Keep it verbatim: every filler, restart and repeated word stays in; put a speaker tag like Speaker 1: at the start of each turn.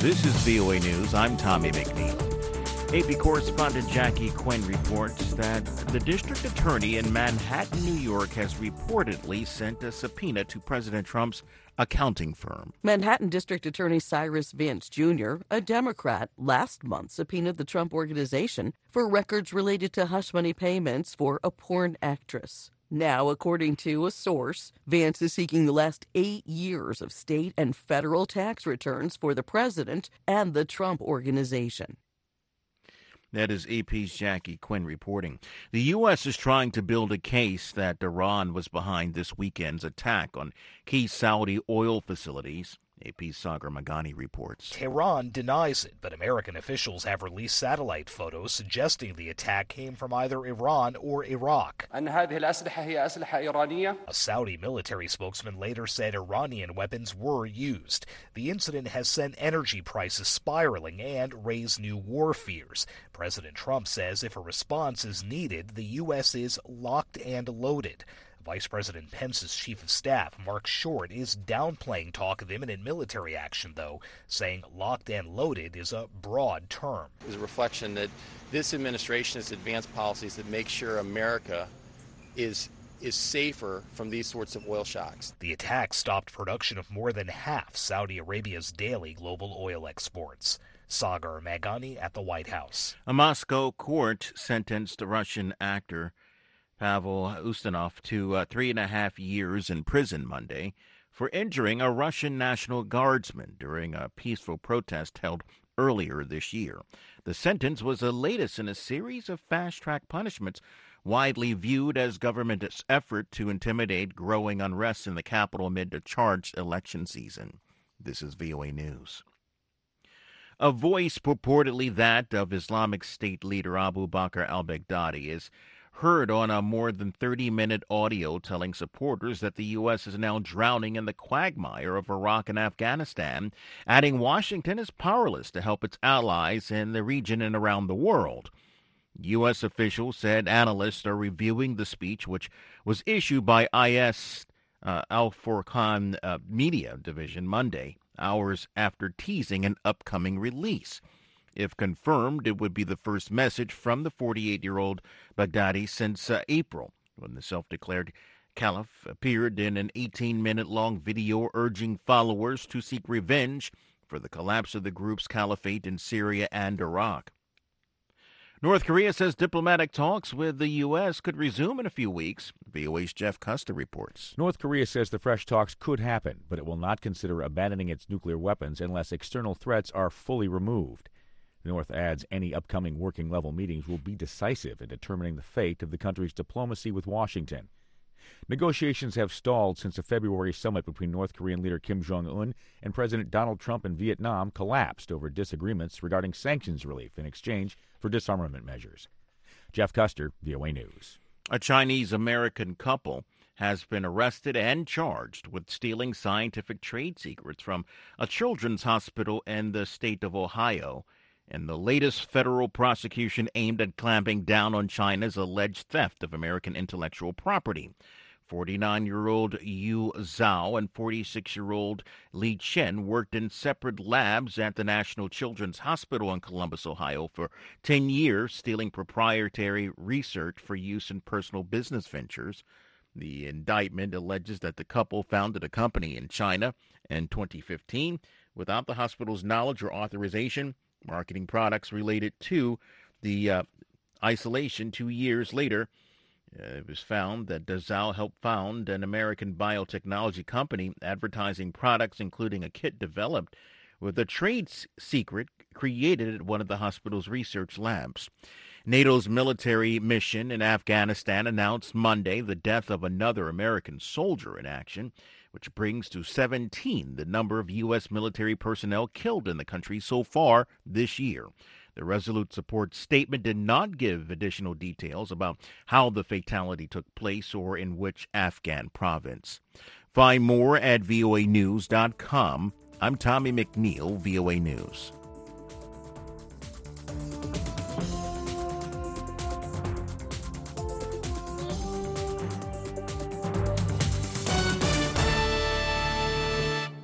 Speaker 1: This is V O A News. I'm Tommy McNeil. A P correspondent Jackie Quinn reports that the district attorney in Manhattan, New York, has reportedly sent a subpoena to President Trump's accounting firm.
Speaker 2: Manhattan District Attorney Cyrus Vance Junior, a Democrat, last month subpoenaed the Trump Organization for records related to hush money payments for a porn actress. Now, according to a source, Vance is seeking the last eight years of state and federal tax returns for the president and the Trump Organization.
Speaker 1: That is A P's Jackie Quinn reporting. The U S is trying to build a case that Iran was behind this weekend's attack on key Saudi oil facilities. A P's Sagar Magani reports.
Speaker 3: Tehran denies it, but American officials have released satellite photos suggesting the attack came from either Iran or Iraq. A Saudi military spokesman later said Iranian weapons were used. The incident has sent energy prices spiraling and raised new war fears. President Trump says if a response is needed, the U S is locked and loaded. Vice President Pence's chief of staff, Mark Short, is downplaying talk of imminent military action, though, saying locked and loaded is a broad term.
Speaker 4: It's a reflection that this administration has advanced policies that make sure America is is safer from these sorts of oil shocks.
Speaker 3: The attack stopped production of more than half Saudi Arabia's daily global oil exports. Sagar Magani at the White House.
Speaker 1: A Moscow court sentenced the Russian actor Pavel Ustinov to uh, three and a half years in prison Monday for injuring a Russian National Guardsman during a peaceful protest held earlier this year. The sentence was the latest in a series of fast-track punishments widely viewed as government's effort to intimidate growing unrest in the capital amid a charged election season. This is V O A News. A voice purportedly that of Islamic State leader Abu Bakr al-Baghdadi is heard on a more than thirty-minute audio telling supporters that the U S is now drowning in the quagmire of Iraq and Afghanistan, adding Washington is powerless to help its allies in the region and around the world. U S officials said analysts are reviewing the speech, which was issued by I S uh, Al Furqan uh, Media Division Monday, hours after teasing an upcoming release. If confirmed, it would be the first message from the forty-eight-year-old Baghdadi since uh, April, when the self-declared caliph appeared in an eighteen-minute-long video urging followers to seek revenge for the collapse of the group's caliphate in Syria and Iraq. North Korea says diplomatic talks with the U S could resume in a few weeks. V O A's Jeff Custer reports.
Speaker 5: North Korea says the fresh talks could happen, but it will not consider abandoning its nuclear weapons unless external threats are fully removed. The North adds any upcoming working-level meetings will be decisive in determining the fate of the country's diplomacy with Washington. Negotiations have stalled since a February summit between North Korean leader Kim Jong-un and President Donald Trump in Vietnam collapsed over disagreements regarding sanctions relief in exchange for disarmament measures. Jeff Custer, V O A News.
Speaker 1: A Chinese-American couple has been arrested and charged with stealing scientific trade secrets from a children's hospital in the state of Ohio, and the latest federal prosecution aimed at clamping down on China's alleged theft of American intellectual property. forty-nine-year-old Yu Zhao and forty-six-year-old Li Chen worked in separate labs at the National Children's Hospital in Columbus, Ohio for ten years, stealing proprietary research for use in personal business ventures. The indictment alleges that the couple founded a company in China in twenty fifteen without the hospital's knowledge or authorization, marketing products related to the uh, isolation. Two years later, uh, it was found that Zhao helped found an American biotechnology company advertising products, including a kit developed with a trade secret created at one of the hospital's research labs. NATO's military mission in Afghanistan announced Monday the death of another American soldier in action, which brings to seventeen the number of U S military personnel killed in the country so far this year. The Resolute Support statement did not give additional details about how the fatality took place or in which Afghan province. Find more at V O A news dot com. I'm Tommy McNeil, V O A News.